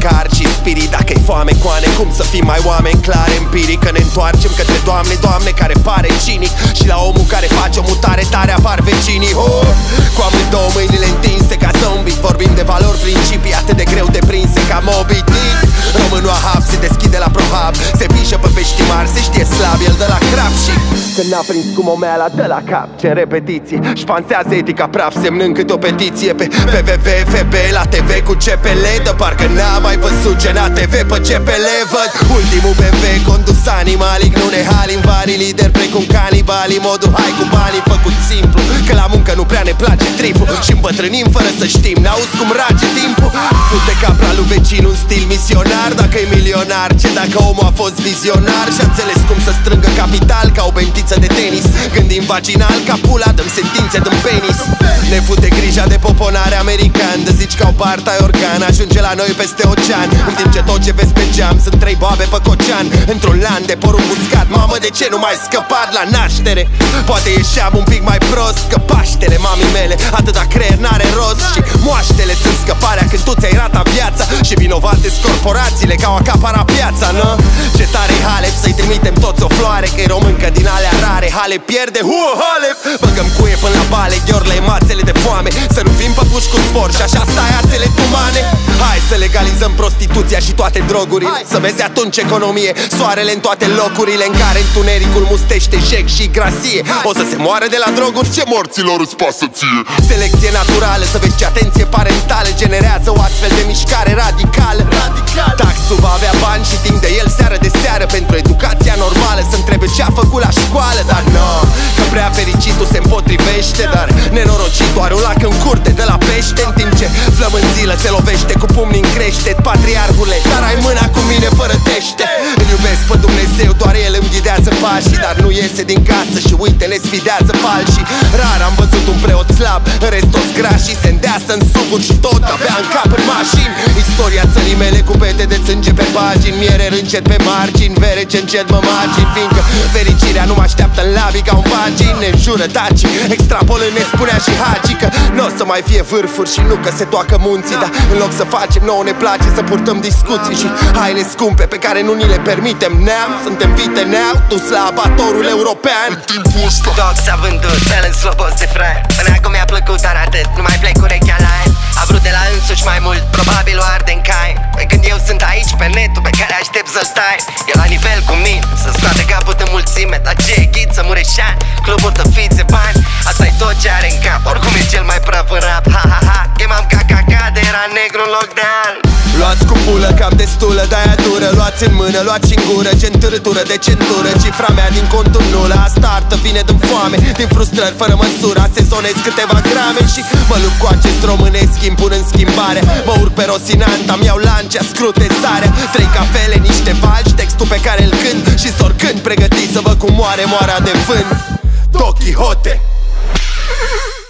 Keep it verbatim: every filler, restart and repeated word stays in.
car și spirit. Dacă-i foame, coane, cum să fim mai oameni clare empiric? Că ne întoarcem către Doamne, Doamne, care pare cinic. Și la omul care face o mutare tare apar vecinii. oh! Cu amândouă mâinile întinse ca zombie. Vorbim de valori, principii atât de greu de prinse ca Moby Dick. Românul ahab se deschide la prohab, se pișă pe peștimar, se știe slab, el de la crap. Și când n-a prins cum o meala de la cap, ce repetiții, șpanțează etica praf, semnând câte o petiție pe w w w punct f b la T V cu C P L. De parcă n-a mai văzut ce n-a T V pe C P L. Văd ultimul B M W condus animalic, nu ne hali în vari, lider precum canibali. Modul hai cu banii făcut simplu, că la muncă nu prea ne place tripul și îmbătrânim fără să știm, n-auzi cum rage timpul. Fute capra lui vecin un stil misionar, dacă-i milionar, ce dacă omul a fost vizionar și a înțeles cum să strângă capital ca o bentiță de tenis. Gândim vaginal ca pula, dăm sentințe din penis. Ne fute grija de poponare american, de zici ca o parta organ, ajunge la noi peste ocean. În timp ce tot ce vezi pe geam sunt trei boabe pe cocean, într-un lan de porumb uscat. Mamă, de ce nu mai scăpat la naștere? Poate ieșeam un pic mai prost, că Paștele mamii mele atâta creier n-are rost. Și moaștele sunt scăparea când tu ți-ai rata viața, și vinovate-s corporațiile că au acaparat piața, nu? Ce tare-i Halep să-i trimitem toți o floare, că-i româncă din alea rare. Halep pierde, huă, Halep! Băgăm cuie până la bale, ghiorle mațele de foame, să nu fim păpuși cu spor și așa stai ațele tumane. Hai să legalizăm prostituția și toate drogurile, să vezi atunci economie, soarele în toate locurile în care întunericul mustește jec și grasie. O să se moară de la droguri, ce morților îți pasă ție? Selecție naturală, să vezi ce atenție parentală generează o astfel de mișcare radicală. Taxul va avea bani și timp de el seară de seară pentru educația normală, să întrebe ce a făcut la școală. Dar nu, că prea fericitul se împotrivește, dar nenorocitul are un lac în curte de la pește. În timp ce flămânzilă se lovește cu pumni în creștet. Patriarhule, dar ai mâna cu mine fără tește. Îl iubesc pe Dumnezeu, doar el îmi ghidează pașii, dar nu iese din casă și uite ne sfidează falșii. Rar am văzut un preot slab, în rest toți grașii se îndeasă în suburi și tot abia în cap în mașini. Istoria țării mele cu pete de sânge pe pagini, miere râncet pe margini, vere ce încet mă margini, fiindcă fericirea nu mă așteaptă în labii ca un vagin. Ne înjură tacii, extrapolând ne spunea și Hagi că n-o să mai fie vârfuri și nu că se toacă munții. Dar în loc să facem, nouă ne place să purtăm discuții și haine scumpe pe care nu ni le permitem. Neam, suntem vite neau, dus la abatorul european. În timpul ăsta Dog s-a vândut, el în slobos de frate. Până acum mi-a plăcut, dar atât, nu mai plec urechea la el. A vrut de la însuși mai mult, probabil o arde în cai. Păi când eu sunt aici pe netul pe care aștept să-l tai, e la nivel cu mine, să scoate capul în mulțime. Dar ce e ghid, să mureșani, cluburi de fițe, bani, asta-i tot ce are în cap. Oricum e cel mai praf în rap, ha ha ha. Chemam ca caca de era negru în loc de alb. Luați cu pulă, cam destulă, de-aia dură. Luați în mână, luați în gură, ce întârătură de centură. Cifra mea din contul nulă, asta artă vine din foame, din frustrări fără măsură. Sezonez câteva grame și mă lupt cu acest românesc, impun în schimbare. Mă urc pe Rosinanta, mi-au lancea, scrute sarea. Trei cafele, niște valci, textul pe care îl cânt și sorcând, pregătit să vă cum moare moara de vânt. Don Quixote.